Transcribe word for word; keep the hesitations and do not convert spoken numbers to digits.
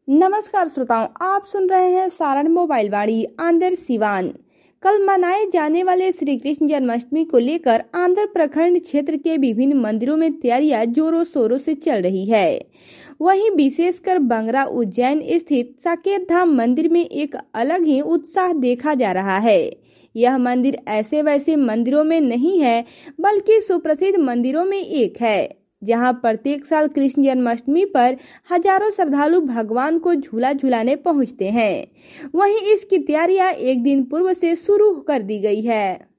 नमस्कार श्रोताओं, आप सुन रहे हैं सारण मोबाइल वाणी आंध्र सिवान। कल मनाए जाने वाले श्री कृष्ण जन्माष्टमी को लेकर आंध्र प्रखंड क्षेत्र के विभिन्न मंदिरों में तैयारियां जोरों शोरों से चल रही है। वहीं विशेषकर बंगरा उज्जैन स्थित साकेत धाम मंदिर में एक अलग ही उत्साह देखा जा रहा है। यह मंदिर ऐसे वैसे मंदिरों में नहीं है, बल्कि सुप्रसिद्ध मंदिरों में एक है, जहां प्रत्येक साल कृष्ण जन्माष्टमी पर हजारों श्रद्धालु भगवान को झूला झूलाने पहुंचते हैं। वहीं इसकी तैयारियां एक दिन पूर्व से शुरू कर दी गई है।